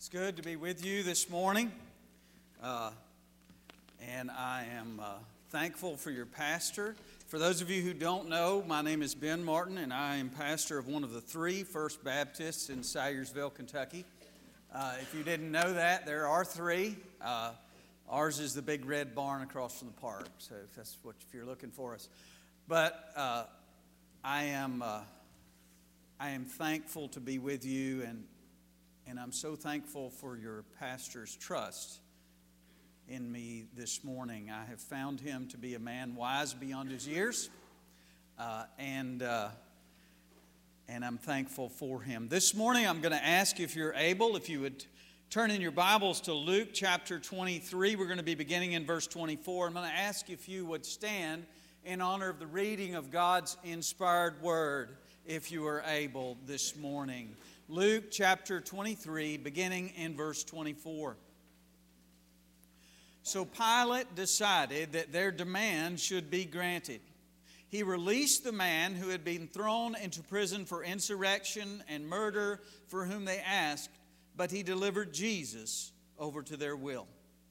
It's good to be with you this morning, and I am thankful for your pastor. For those of you who don't know, my name is Ben Martin, and I am pastor of one of the three First Baptists in Salyersville, Kentucky. If you didn't know that, there are three. Ours is the big red barn across from the park, so if you're looking for us. But I am thankful to be with you, and I'm so thankful for your pastor's trust in me this morning. I have found him to be a man wise beyond his years, and I'm thankful for him. This morning I'm going to ask if you're able, if you would turn in your Bibles to Luke chapter 23. We're going to be beginning in verse 24. I'm going to ask if you would stand in honor of the reading of God's inspired word, if you are able this morning. Luke chapter 23, beginning in verse 24. So Pilate decided that their demand should be granted. He released the man who had been thrown into prison for insurrection and murder, for whom they asked, but he delivered Jesus over to their will.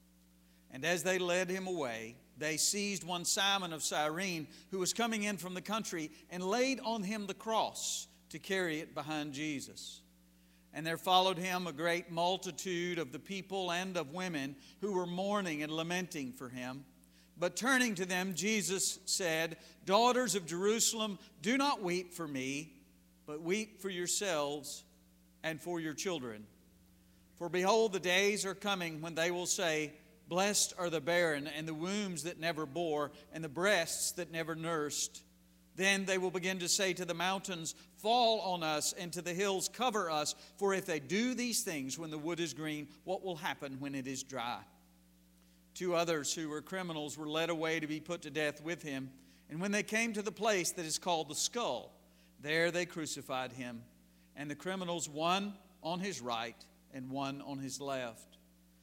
And as they led him away, they seized one Simon of Cyrene, who was coming in from the country, and laid on him the cross to carry it behind Jesus. And there followed him a great multitude of the people and of women who were mourning and lamenting for him. But turning to them, Jesus said, "Daughters of Jerusalem, do not weep for me, but weep for yourselves and for your children. For behold, the days are coming when they will say, 'Blessed are the barren and the wombs that never bore and the breasts that never nursed.' Then they will begin to say to the mountains, 'Fall on us,' and to the hills, 'Cover us.' For if they do these things when the wood is green, what will happen when it is dry?" Two others who were criminals were led away to be put to death with him. And when they came to the place that is called the Skull, there they crucified him, and the criminals, one on his right and one on his left.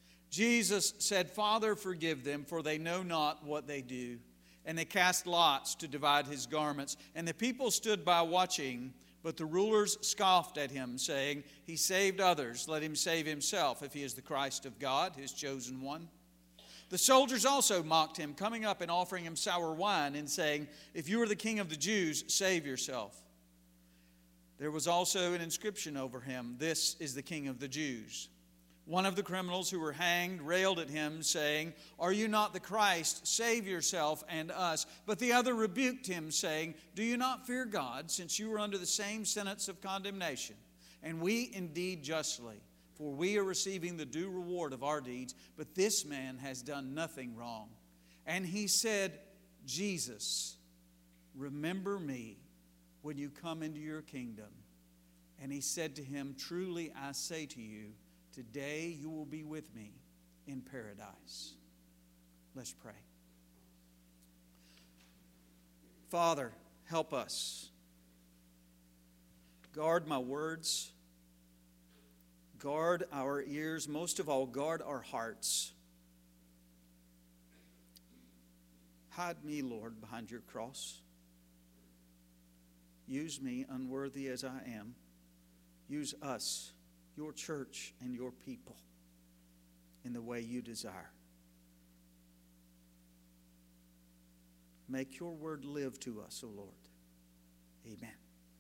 Jesus said, "Father, forgive them, for they know not what they do." And they cast lots to divide his garments. And the people stood by watching, but the rulers scoffed at him, saying, "He saved others, let him save himself, if he is the Christ of God, his chosen one." The soldiers also mocked him, coming up and offering him sour wine, and saying, "If you are the king of the Jews, save yourself." There was also an inscription over him, "This is the King of the Jews." One of the criminals who were hanged railed at him, saying, "Are you not the Christ? Save yourself and us." But the other rebuked him, saying, "Do you not fear God, since you are under the same sentence of condemnation? And we indeed justly, for we are receiving the due reward of our deeds, but this man has done nothing wrong." And he said, "Jesus, remember me when you come into your kingdom." And he said to him, "Truly I say to you, today you will be with me in paradise." Let's pray. Father, help us. Guard my words. Guard our ears. Most of all, guard our hearts. Hide me, Lord, behind your cross. Use me, unworthy as I am. Use us, your church and your people, in the way you desire. Make your word live to us, O Lord. Amen.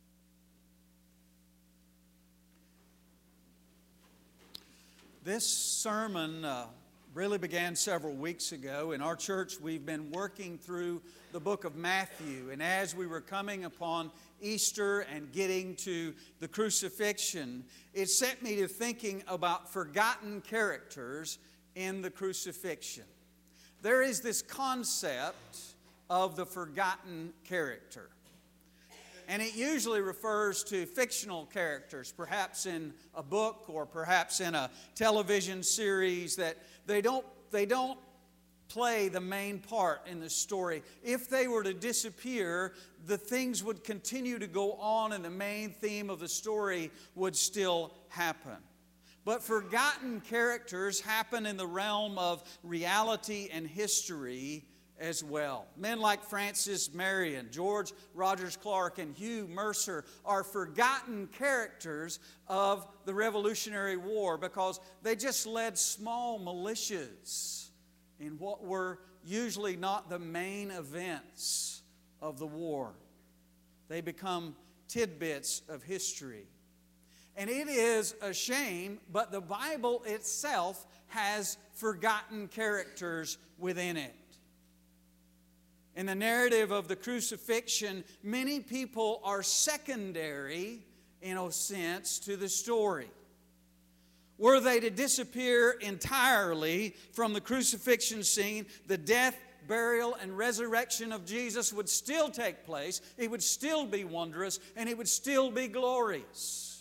This sermon really began several weeks ago. In our church, we've been working through the book of Matthew. And as we were coming upon Easter and getting to the crucifixion, it set me to thinking about forgotten characters in the crucifixion. There is this concept of the forgotten character. And it usually refers to fictional characters, perhaps in a book or perhaps in a television series, that they don't play the main part in the story. If they were to disappear, the things would continue to go on and the main theme of the story would still happen. But forgotten characters happen in the realm of reality and history as well. Men like Francis Marion, George Rogers Clark, and Hugh Mercer are forgotten characters of the Revolutionary War because they just led small militias in what were usually not the main events of the war. They become tidbits of history. And it is a shame, but the Bible itself has forgotten characters within it. In the narrative of the crucifixion, many people are secondary, in a sense, to the story. Were they to disappear entirely from the crucifixion scene, the death, burial, and resurrection of Jesus would still take place. It would still be wondrous, and it would still be glorious.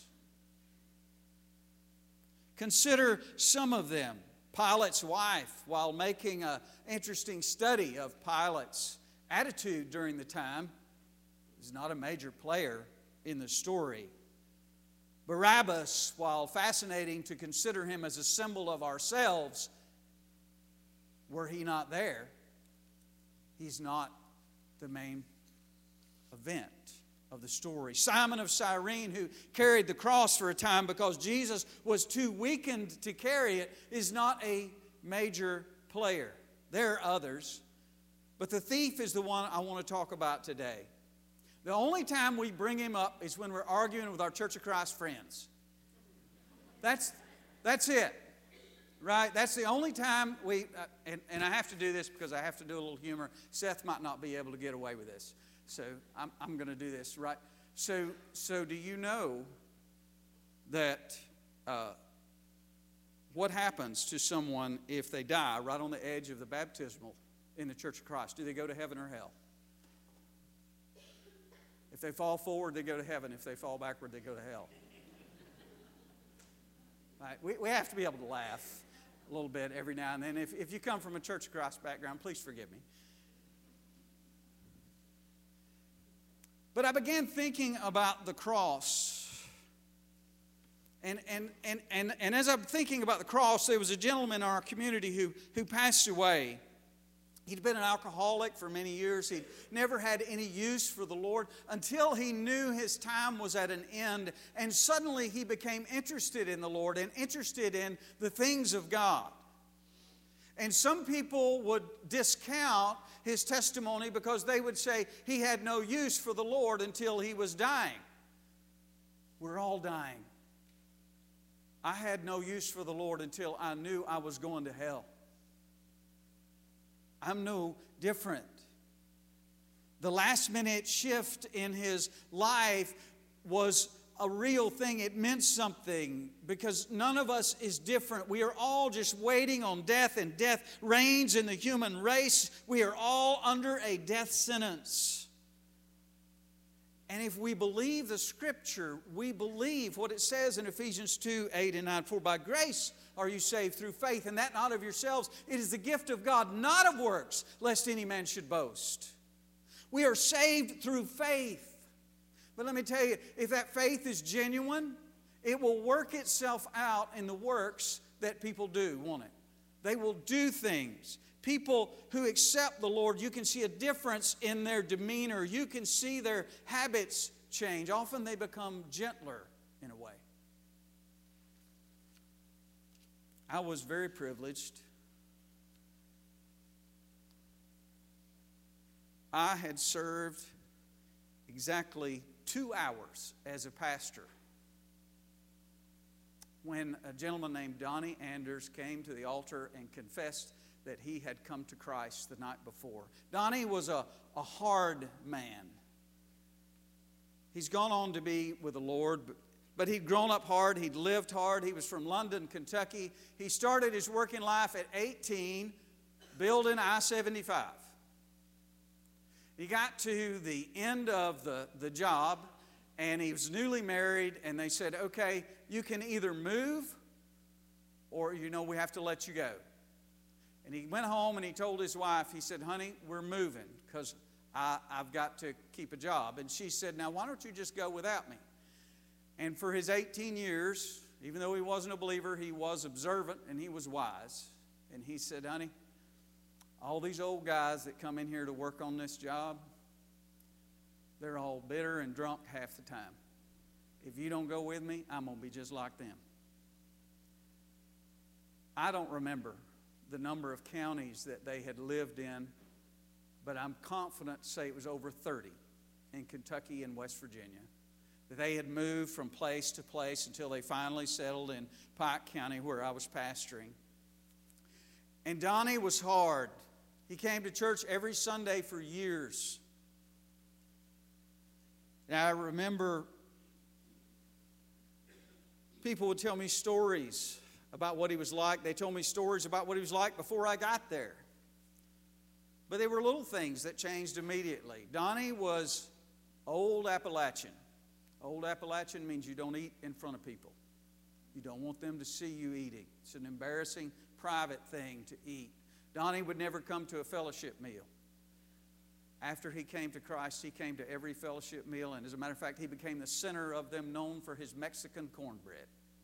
Consider some of them. Pilate's wife, while making an interesting study of Pilate's attitude during the time, is not a major player in the story. Barabbas, while fascinating to consider him as a symbol of ourselves, were he not there, he's not the main event of the story. Simon of Cyrene, who carried the cross for a time because Jesus was too weakened to carry it, is not a major player. There are others, but the thief is the one I want to talk about today. The only time we bring him up is when we're arguing with our Church of Christ friends. That's it, right? That's the only time we, and I have to do this because I have to do a little humor. Seth might not be able to get away with this, so I'm going to do this, right? So do you know that what happens to someone if they die right on the edge of the baptismal in the Church of Christ? Do they go to heaven or hell? If they fall forward, they go to heaven. If they fall backward, they go to hell. Right? We have to be able to laugh a little bit every now and then. If you come from a Church of Christ background, please forgive me. But I began thinking about the cross. And as I'm thinking about the cross, there was a gentleman in our community who passed away. He'd been an alcoholic for many years. He'd never had any use for the Lord until he knew his time was at an end. And suddenly he became interested in the Lord and interested in the things of God. And some people would discount his testimony because they would say he had no use for the Lord until he was dying. We're all dying. I had no use for the Lord until I knew I was going to hell. I'm no different. The last minute shift in his life was a real thing. It meant something because none of us is different. We are all just waiting on death, and death reigns in the human race. We are all under a death sentence. And if we believe the Scripture, we believe what it says in Ephesians 2:8-9. For by grace are you saved through faith, and that not of yourselves. It is the gift of God, not of works, lest any man should boast. We are saved through faith. But let me tell you, if that faith is genuine, it will work itself out in the works that people do, won't it? They will do things. People who accept the Lord, you can see a difference in their demeanor. You can see their habits change. Often they become gentler in a way. I was very privileged. I had served exactly 2 hours as a pastor when a gentleman named Donnie Anders came to the altar and confessed that he had come to Christ the night before. Donnie was a hard man. He's gone on to be with the Lord, but he'd grown up hard. He'd lived hard. He was from London, Kentucky. He started his working life at 18 building I-75. He got to the end of the job, and he was newly married, and they said, okay, you can either move or, we have to let you go. And he went home and he told his wife, he said, honey, we're moving because I've got to keep a job. And she said, now why don't you just go without me? And for his 18 years, even though he wasn't a believer, he was observant and he was wise. And he said, honey, All these old guys that come in here to work on this job, they're all bitter and drunk half the time. If you don't go with me, I'm going to be just like them. I don't remember the number of counties that they had lived in, but I'm confident to say it was over 30 in Kentucky and West Virginia. That they had moved from place to place until they finally settled in Pike County where I was pastoring. And Donnie was hard. He came to church every Sunday for years. And I remember people would tell me stories about what he was like. They told me stories about what he was like before I got there. But they were little things that changed immediately. Donnie was old Appalachian. Old Appalachian means you don't eat in front of people. You don't want them to see you eating. It's an embarrassing, private thing to eat. Donnie would never come to a fellowship meal. After he came to Christ, he came to every fellowship meal, and as a matter of fact, he became the center of them, known for his Mexican cornbread.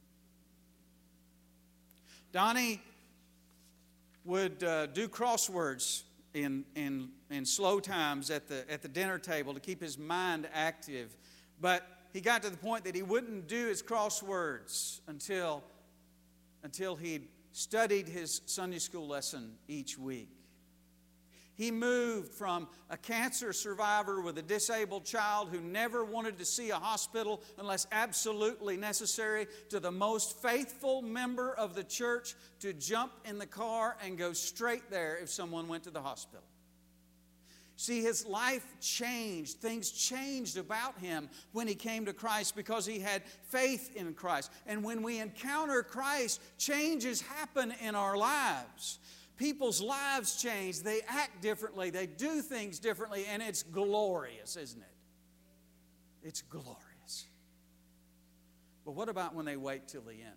Donnie would do crosswords in slow times at the dinner table to keep his mind active, but he got to the point that he wouldn't do his crosswords until he'd studied his Sunday school lesson each week. He moved from a cancer survivor with a disabled child who never wanted to see a hospital unless absolutely necessary to the most faithful member of the church to jump in the car and go straight there if someone went to the hospital. See, his life changed. Things changed about him when he came to Christ because he had faith in Christ. And when we encounter Christ, changes happen in our lives. People's lives change. They act differently. They do things differently. And it's glorious, isn't it? It's glorious. But what about when they wait till the end?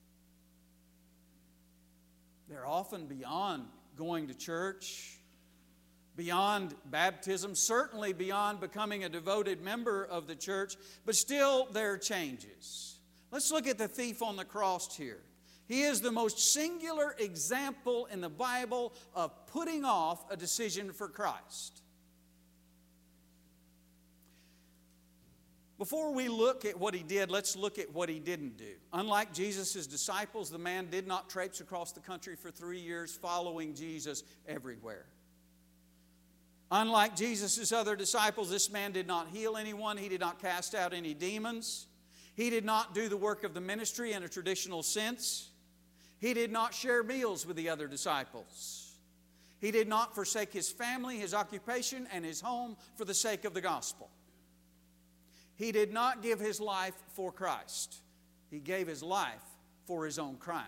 They're often beyond going to church, beyond baptism, certainly beyond becoming a devoted member of the church, but still there are changes. Let's look at the thief on the cross here. He is the most singular example in the Bible of putting off a decision for Christ. Before we look at what he did, let's look at what he didn't do. Unlike Jesus' disciples, the man did not traipse across the country for 3 years following Jesus everywhere. Unlike Jesus' other disciples, this man did not heal anyone. He did not cast out any demons. He did not do the work of the ministry in a traditional sense. He did not share meals with the other disciples. He did not forsake his family, his occupation, and his home for the sake of the gospel. He did not give his life for Christ. He gave his life for his own crime.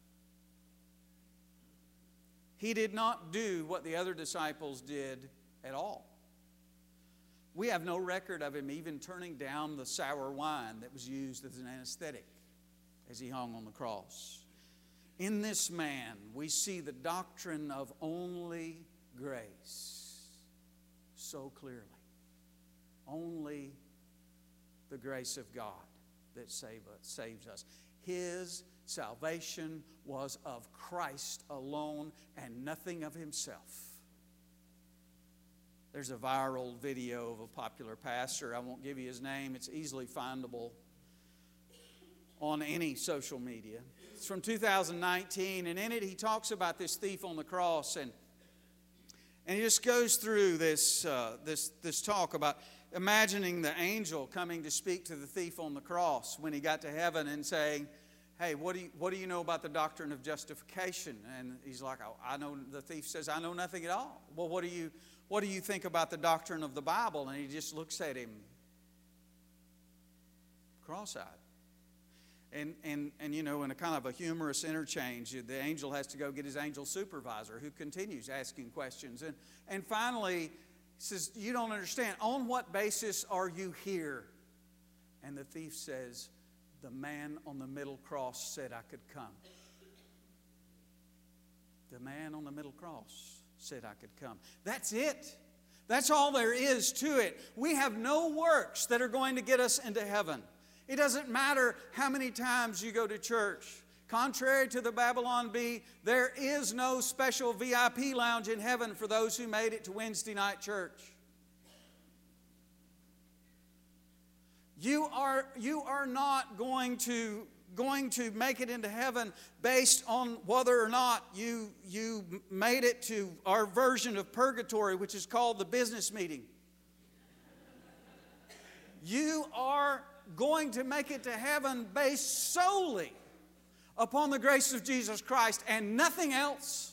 He did not do what the other disciples did at all. We have no record of him even turning down the sour wine that was used as an anesthetic as he hung on the cross. In this man, we see the doctrine of only grace so clearly. Only the grace of God that saves us. His salvation was of Christ alone and nothing of himself. There's a viral video of a popular pastor. I won't give you his name. It's easily findable on any social media. It's from 2019, and in it he talks about this thief on the cross, and he just goes through this talk about imagining the angel coming to speak to the thief on the cross when he got to heaven and saying, "Hey, what do you know about the doctrine of justification?" And he's like, the thief says, "I know nothing at all." "Well, what do you think about the doctrine of the Bible?" And he just looks at him cross-eyed. And you know, in a kind of a humorous interchange, the angel has to go get his angel supervisor, who continues asking questions. And finally, he says, "You don't understand. On what basis are you here?" And the thief says, "The man on the middle cross said I could come." The man on the middle cross said I could come. That's it. That's all there is to it. We have no works that are going to get us into heaven. It doesn't matter how many times you go to church. Contrary to the Babylon Bee, there is no special VIP lounge in heaven for those who made it to Wednesday night church. You are not going to make it into heaven based on whether or not you made it to our version of purgatory, which is called the business meeting. You are going to make it to heaven based solely upon the grace of Jesus Christ and nothing else.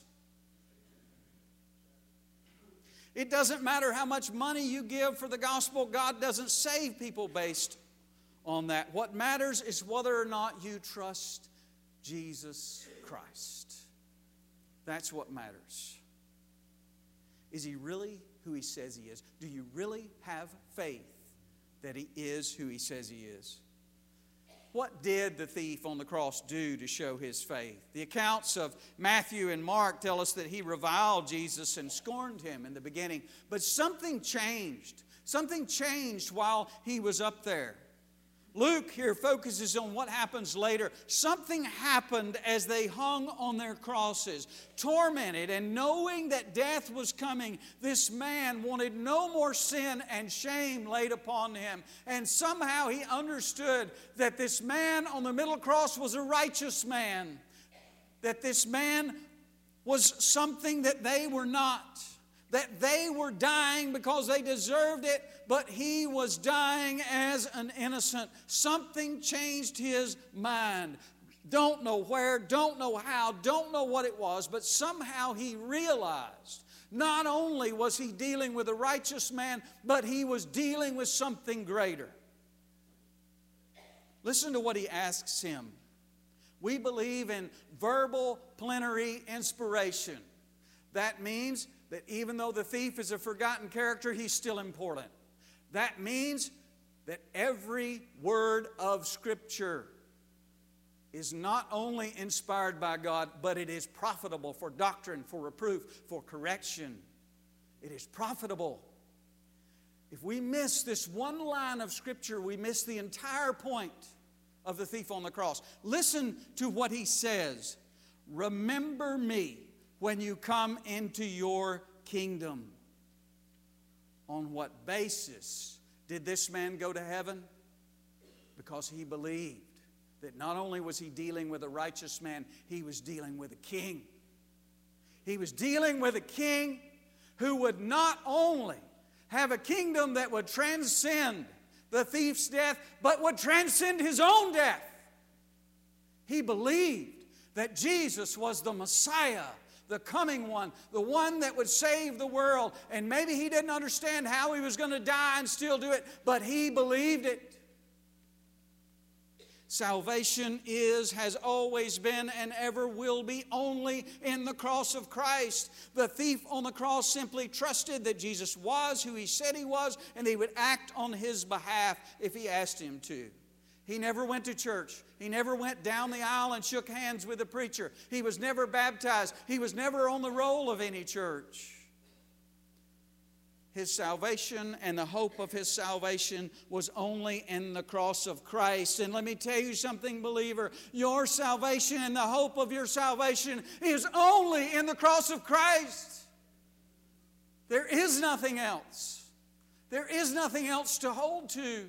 It doesn't matter how much money you give for the gospel. God doesn't save people based on that. What matters is whether or not you trust Jesus Christ. That's what matters. Is He really who He says He is? Do you really have faith that He is who He says He is? What did the thief on the cross do to show his faith? The accounts of Matthew and Mark tell us that he reviled Jesus and scorned Him in the beginning. But something changed. Something changed while He was up there. Luke here focuses on what happens later. Something happened as they hung on their crosses. Tormented and knowing that death was coming, this man wanted no more sin and shame laid upon him. And somehow he understood that this man on the middle cross was a righteous man. That this man was something that they were not. That they were dying because they deserved it, but he was dying as an innocent. Something changed his mind. Don't know where, don't know how, don't know what it was, but somehow he realized not only was he dealing with a righteous man, but he was dealing with something greater. Listen to what he asks him. We believe in verbal plenary inspiration. That means that even though the thief is a forgotten character, he's still important. That means that every word of Scripture is not only inspired by God, but it is profitable for doctrine, for reproof, for correction. It is profitable. If we miss this one line of Scripture, we miss the entire point of the thief on the cross. Listen to what he says. Remember me when you come into your kingdom. On what basis did this man go to heaven? Because he believed that not only was he dealing with a righteous man, he was dealing with a king. He was dealing with a king who would not only have a kingdom that would transcend the thief's death, but would transcend his own death. He believed that Jesus was the Messiah, the coming one, the one that would save the world. And maybe he didn't understand how he was going to die and still do it, but he believed it. Salvation has always been, and ever will be only in the cross of Christ. The thief on the cross simply trusted that Jesus was who He said He was, and He would act on his behalf if He asked Him to. He never went to church. He never went down the aisle and shook hands with the preacher. He was never baptized. He was never on the roll of any church. His salvation and the hope of his salvation was only in the cross of Christ. And let me tell you something, believer. Your salvation and the hope of your salvation is only in the cross of Christ. There is nothing else. There is nothing else to hold to.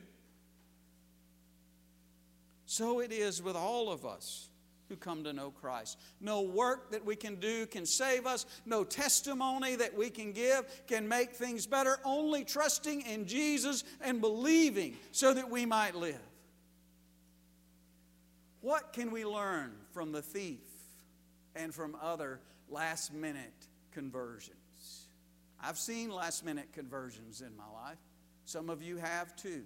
So it is with all of us who come to know Christ. No work that we can do can save us. No testimony that we can give can make things better. Only trusting in Jesus and believing so that we might live. What can we learn from the thief and from other last-minute conversions? I've seen last-minute conversions in my life. Some of you have too.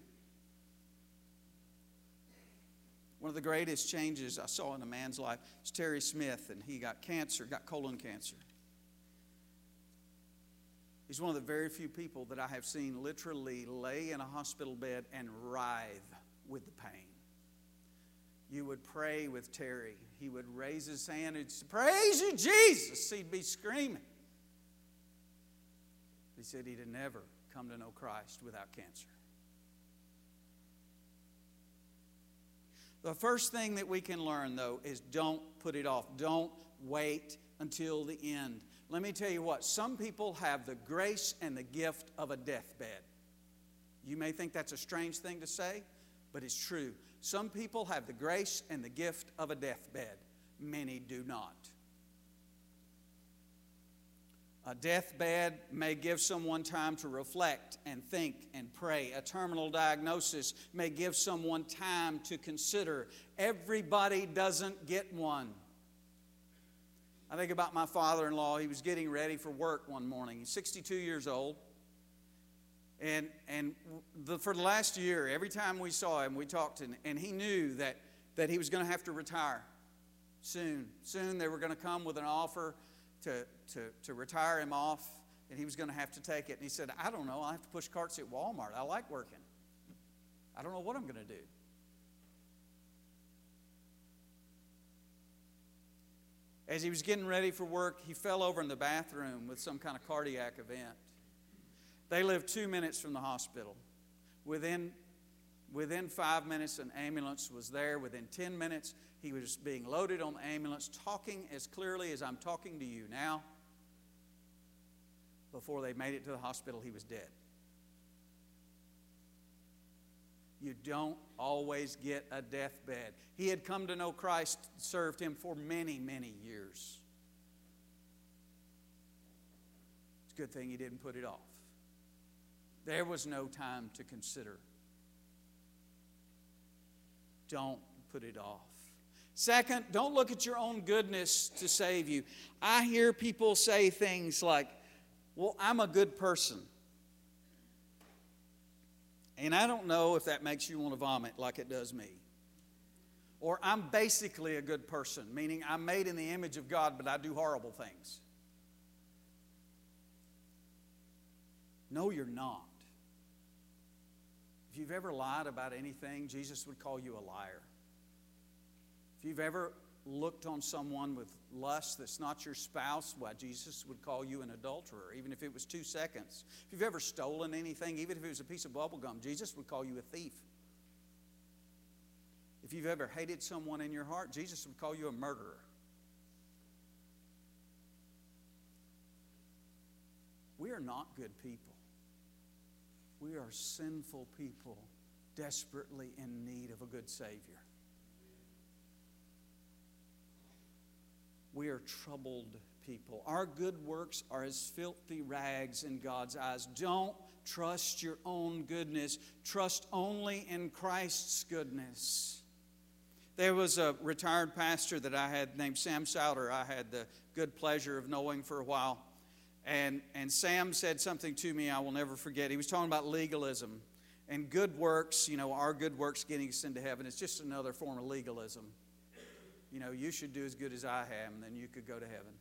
One of the greatest changes I saw in a man's life is Terry Smith, and he got cancer, got colon cancer. He's one of the very few people that I have seen literally lay in a hospital bed and writhe with the pain. You would pray with Terry. He would raise his hand and say, "Praise you, Jesus!" He'd be screaming. He said he'd never come to know Christ without cancer. The first thing that we can learn, though, is don't put it off. Don't wait until the end. Let me tell you what, some people have the grace and the gift of a deathbed. You may think that's a strange thing to say, but it's true. Some people have the grace and the gift of a deathbed. Many do not. A deathbed may give someone time to reflect and think and pray. A terminal diagnosis may give someone time to consider. Everybody doesn't get one. I think about my father-in-law. He was getting ready for work one morning. He's 62 years old. And for the last year, every time we saw him, we talked, and he knew that he was going to have to retire soon. Soon they were going to come with an offer to retire him off, and he was going to have to take it. And he said, I don't know, I have to push carts at Walmart. I like working. I don't know what I'm going to do. As he was getting ready for work, he fell over in the bathroom with some kind of cardiac event. They lived 2 minutes from the hospital. Within 5 minutes, an ambulance was there. Within 10 minutes, he was being loaded on the ambulance, talking as clearly as I'm talking to you now. Before they made it to the hospital, he was dead. You don't always get a deathbed. He had come to know Christ, served Him for many, many years. It's a good thing he didn't put it off. There was no time to consider. Don't put it off. Second, don't look at your own goodness to save you. I hear people say things like, well, I'm a good person. And I don't know if that makes you want to vomit like it does me. Or I'm basically a good person, meaning I'm made in the image of God, but I do horrible things. No, you're not. If you've ever lied about anything, Jesus would call you a liar. If you've ever looked on someone with lust that's not your spouse, why, Jesus would call you an adulterer, even if it was 2 seconds. If you've ever stolen anything, even if it was a piece of bubble gum, Jesus would call you a thief. If you've ever hated someone in your heart, Jesus would call you a murderer. We are not good people. We are sinful people, desperately in need of a good Savior. We are troubled people. Our good works are as filthy rags in God's eyes. Don't trust your own goodness. Trust only in Christ's goodness. There was a retired pastor that I had named Sam Souter. I had the good pleasure of knowing for a while. And Sam said something to me I will never forget. He was talking about legalism. And good works, our good works getting us into heaven, it's just another form of legalism. You should do as good as I am, then you could go to heaven.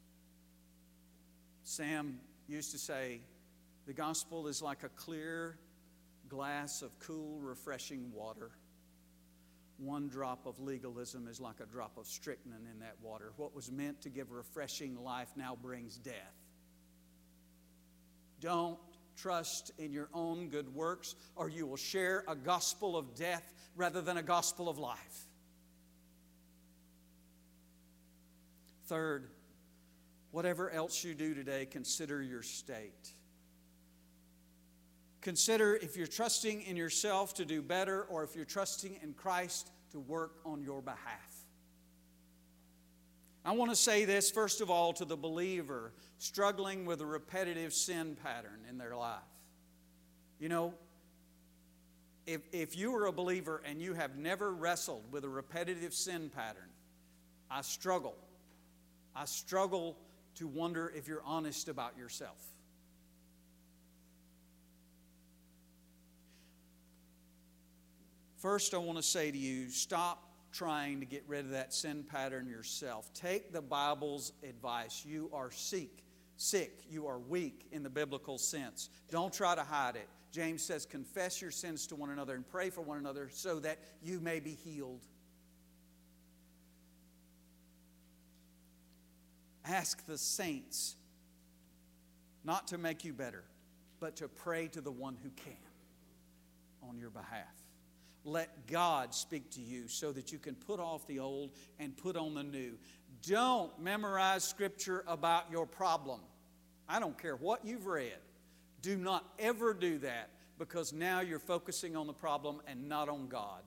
Sam used to say, the gospel is like a clear glass of cool, refreshing water. One drop of legalism is like a drop of strychnine in that water. What was meant to give refreshing life now brings death. Don't trust in your own good works, or you will share a gospel of death rather than a gospel of life. Third, whatever else you do today, consider your state. Consider if you're trusting in yourself to do better or if you're trusting in Christ to work on your behalf. I want to say this, first of all, to the believer struggling with a repetitive sin pattern in their life. If you are a believer and you have never wrestled with a repetitive sin pattern, I struggle to wonder if you're honest about yourself. First, I want to say to you, stop trying to get rid of that sin pattern yourself. Take the Bible's advice. You are sick. You are weak in the biblical sense. Don't try to hide it. James says, confess your sins to one another and pray for one another so that you may be healed. Ask the saints not to make you better, but to pray to the one who can on your behalf. Let God speak to you so that you can put off the old and put on the new. Don't memorize Scripture about your problem. I don't care what you've read. Do not ever do that, because now you're focusing on the problem and not on God.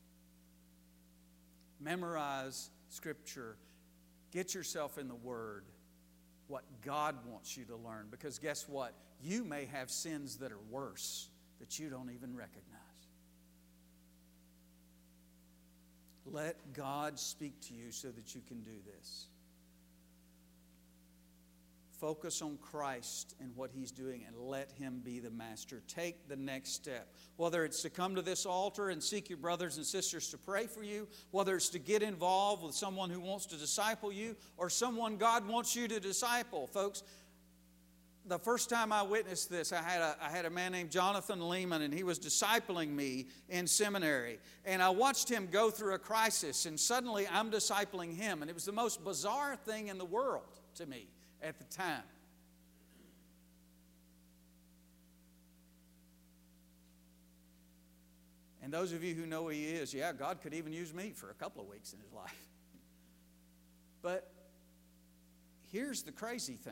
Memorize Scripture. Get yourself in the Word, what God wants you to learn. Because guess what? You may have sins that are worse that you don't even recognize. Let God speak to you so that you can do this. Focus on Christ and what He's doing and let Him be the master. Take the next step. Whether it's to come to this altar and seek your brothers and sisters to pray for you, whether it's to get involved with someone who wants to disciple you, or someone God wants you to disciple. Folks, the first time I witnessed this, I had a man named Jonathan Lehman, and he was discipling me in seminary. And I watched him go through a crisis, and suddenly I'm discipling him. And it was the most bizarre thing in the world to me at the time. And those of you who know who he is, yeah, God could even use me for a couple of weeks in his life. But here's the crazy thing.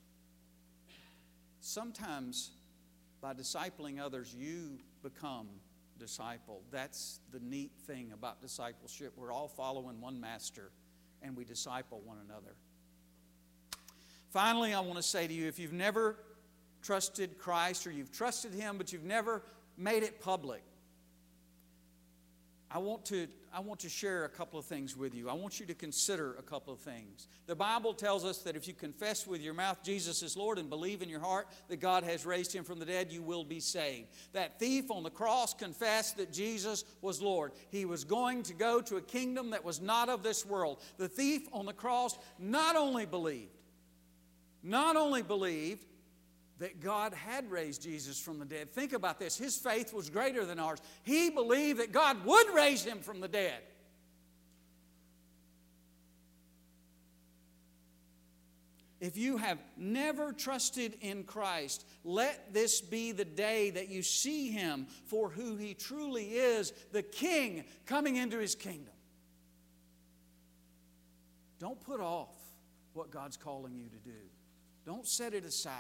Sometimes by discipling others, you become discipled. That's the neat thing about discipleship. We're all following one master, and we disciple one another. Finally, I want to say to you, if you've never trusted Christ, or you've trusted Him but you've never made it public, I want to share a couple of things with you. I want you to consider a couple of things. The Bible tells us that if you confess with your mouth Jesus is Lord and believe in your heart that God has raised Him from the dead, you will be saved. That thief on the cross confessed that Jesus was Lord. He was going to go to a kingdom that was not of this world. The thief on the cross not only believed that God had raised Jesus from the dead. Think about this. His faith was greater than ours. He believed that God would raise Him from the dead. If you have never trusted in Christ, let this be the day that you see Him for who He truly is, the King coming into His kingdom. Don't put off what God's calling you to do. Don't set it aside.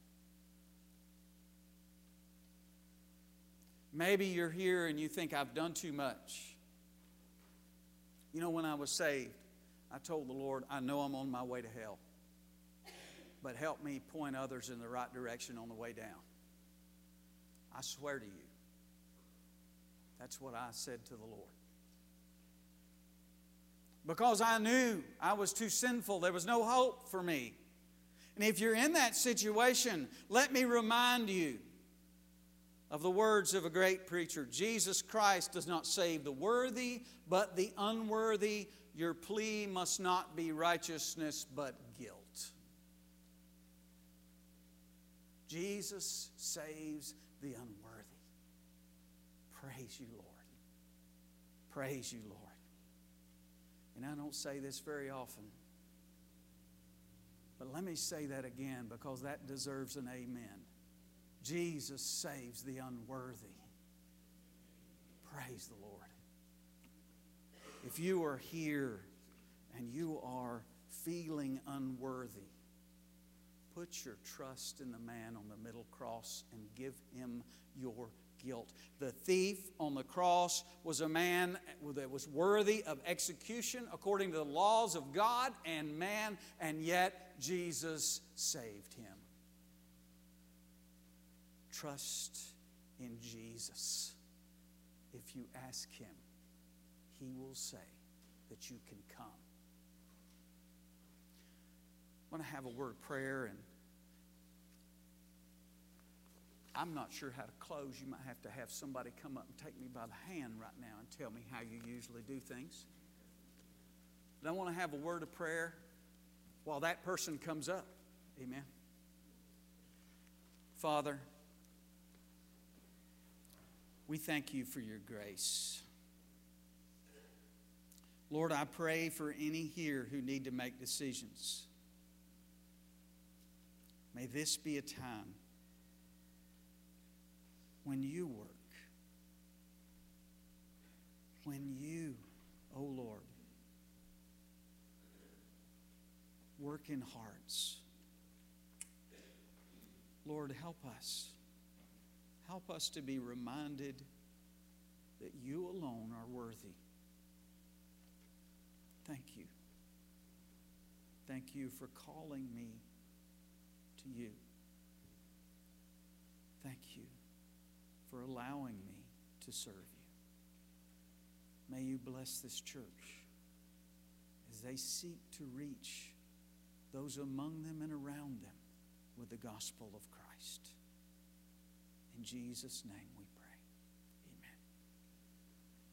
Maybe you're here and you think, I've done too much. You know, when I was saved, I told the Lord, I know I'm on my way to hell, but help me point others in the right direction on the way down. I swear to you, that's what I said to the Lord. Because I knew I was too sinful. There was no hope for me. And if you're in that situation, let me remind you of the words of a great preacher. Jesus Christ does not save the worthy, but the unworthy. Your plea must not be righteousness, but guilt. Jesus saves the unworthy. Praise you, Lord. Praise you, Lord. And I don't say this very often, but let me say that again, because that deserves an amen. Jesus saves the unworthy. Praise the Lord. If you are here and you are feeling unworthy, put your trust in the man on the middle cross and give him your guilt. The thief on the cross was a man that was worthy of execution according to the laws of God and man, and yet Jesus saved him. Trust in Jesus. If you ask Him, He will say that you can come. I want to have a word of prayer, and I'm not sure how to close. You might have to have somebody come up and take me by the hand right now and tell me how you usually do things. But I want to have a word of prayer while that person comes up. Amen. Father, we thank you for your grace. Lord, I pray for any here who need to make decisions. May this be a time when you work when you, O Lord, work in hearts. Lord, help us. Help us to be reminded that you alone are worthy. Thank you. Thank you for calling me to you. Thank you for allowing me to serve you. May you bless this church as they seek to reach those among them and around them with the gospel of Christ. In Jesus' name we pray.